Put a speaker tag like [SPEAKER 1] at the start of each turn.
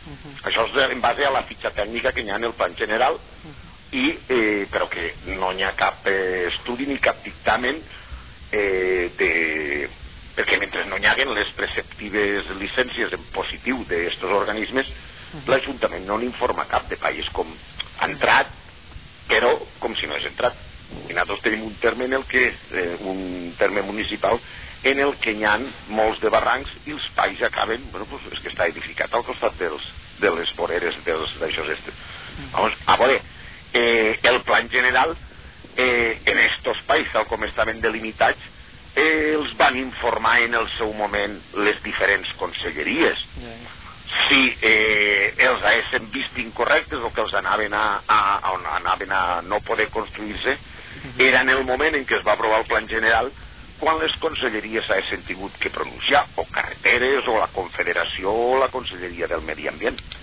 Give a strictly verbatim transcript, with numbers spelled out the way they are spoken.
[SPEAKER 1] Això és en base a la fitxa tècnica que hi ha en el plan general, i, eh, però que no hi ha cap eh, estudi ni cap dictamen, eh, de... perquè mentre no hi haguen les preceptives llicències en positiu d'estos organismes, l'Ajuntament no n'informa cap de país com ha entrat, però com si no és entrat. I nosaltres tenim un terme en el que eh, un terme municipal en el que hi ha molts de barrancs i els pais acaben, bueno, pues és que està edificat al costat dels, de les voreres dels d'aixòs estes. Vamos, a veure, eh, el plan general eh, en estos pais, tal com estaven delimitats, eh, els van informar en el seu moment les diferents conselleries. Si eh, els haguessin vist incorrectes o que els anaven a, a, a, anaven a no poder construir-se, era en el moment en què es va aprovar el plan general, quan les conselleries haguessin tingut que pronunciar, o carreteres, o la Confederació, o la Conselleria del Medi Ambient.